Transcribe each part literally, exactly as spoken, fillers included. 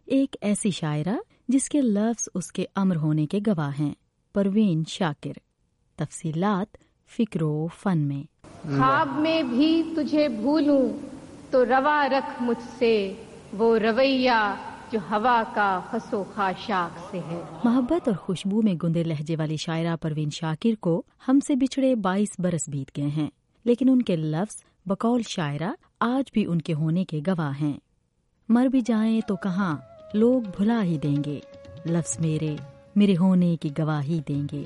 ایک ایسی شاعرہ جس کے لفظ اس کے امر ہونے کے گواہ ہیں، پروین شاکر۔ تفصیلات فکر و فن میں۔ خواب میں بھی تجھے بھولوں تو روا رکھ مجھ سے وہ رویہ جو ہوا کا خس و خاشاک سے ہے۔ محبت اور خوشبو میں گندے لہجے والی شاعرہ پروین شاکر کو ہم سے بچھڑے بائیس برس بیت گئے ہیں، لیکن ان کے لفظ بقول شاعرہ آج بھی ان کے ہونے کے گواہ ہیں۔ مر بھی جائیں تو کہاں لوگ بھلا ہی دیں گے، لفظ میرے میرے ہونے کی گواہی دیں گے۔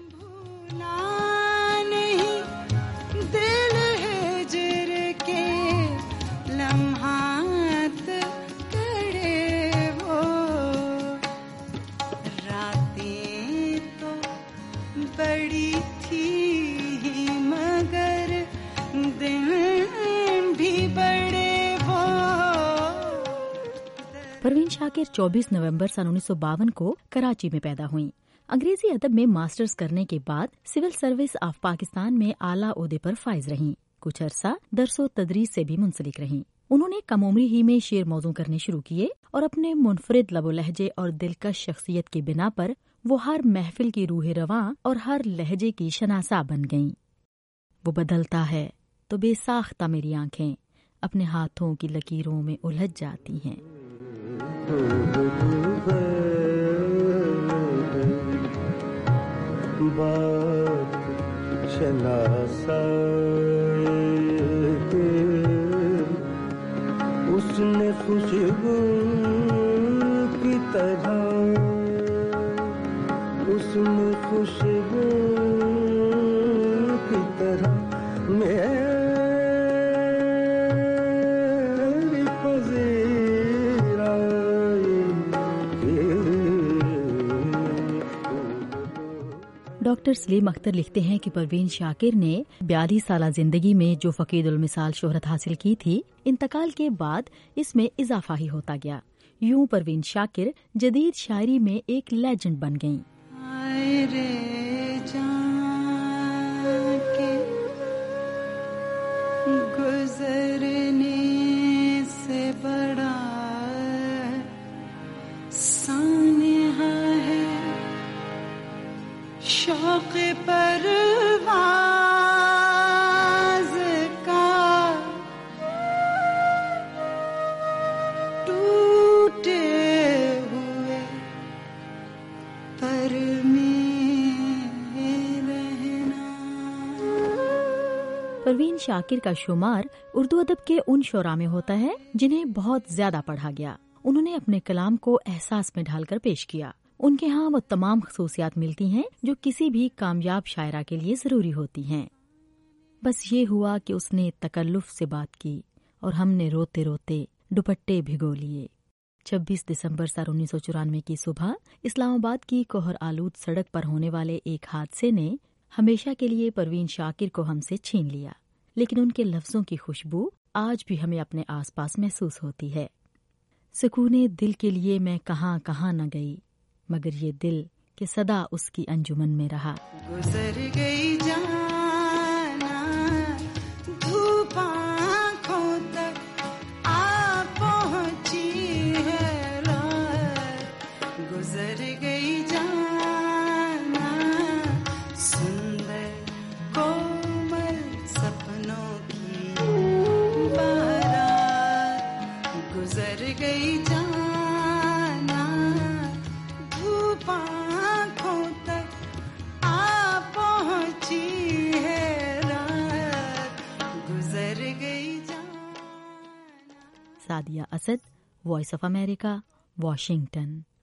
پروین شاکر چوبیس نومبر سن انیس سو باون کو کراچی میں پیدا ہوئیں۔ انگریزی ادب میں ماسٹرز کرنے کے بعد سول سروس آف پاکستان میں اعلیٰ عہدے پر فائز رہیں۔ کچھ عرصہ درس و تدریس سے بھی منسلک رہیں۔ انہوں نے کم عمری ہی میں شعر موزوں کرنے شروع کیے اور اپنے منفرد لب و لہجے اور دلکش شخصیت کی بنا پر وہ ہر محفل کی روح رواں اور ہر لہجے کی شناسا بن گئیں۔ وہ بدلتا ہے تو بے ساختہ میری آنکھیں اپنے ہاتھوں کی لکیروں میں الجھ جاتی ہیں۔ بات شناسا اس نے خوشبو کی طرح اس نے خوشبو کی طرح میری پذیر آئی۔ ڈاکٹر سلیم اختر لکھتے ہیں کہ پروین شاکر نے بیالیس سالہ زندگی میں جو فقید المثال شہرت حاصل کی تھی، انتقال کے بعد اس میں اضافہ ہی ہوتا گیا۔ یوں پروین شاکر جدید شاعری میں ایک لیجنڈ بن گئیں۔ گزرنے سے بڑا سانحہ ہے شوق پرواز کا، ٹوٹے ہوئے پر میں رہنا۔ پروین شاکر کا شمار اردو ادب کے ان شعراء میں ہوتا ہے جنہیں بہت زیادہ پڑھا گیا۔ انہوں نے اپنے کلام کو احساس میں ڈھال کر پیش کیا۔ ان کے ہاں وہ تمام خصوصیات ملتی ہیں جو کسی بھی کامیاب شاعرہ کے لیے ضروری ہوتی ہیں۔ بس یہ ہوا کہ اس نے تکلف سے بات کی اور ہم نے روتے روتے دوپٹے بھگو لیے۔ چھبیس دسمبر سن انیس سو چورانوے کی صبح اسلام آباد کی کوہر آلود سڑک پر ہونے والے ایک حادثے نے ہمیشہ کے لیے پروین شاکر کو ہم سے چھین لیا، لیکن ان کے لفظوں کی خوشبو آج بھی ہمیں اپنے آس پاس محسوس ہوتی ہے۔ سکونے دل کے لیے میں کہاں کہاں نہ گئی، مگر یہ دل کہ صدا اس کی انجمن میں رہا۔ گزر گئی جانا دھوپ آنکھوں تک آ پہنچی ہے رات، گزر گئی جانا سندر کومل سپنوں کی بارات، گزر گئی جانا آنکھوں تک آ پہنچی ہے رات، گزر گئی جان۔ Sadia Asad, Voice of America, Washington.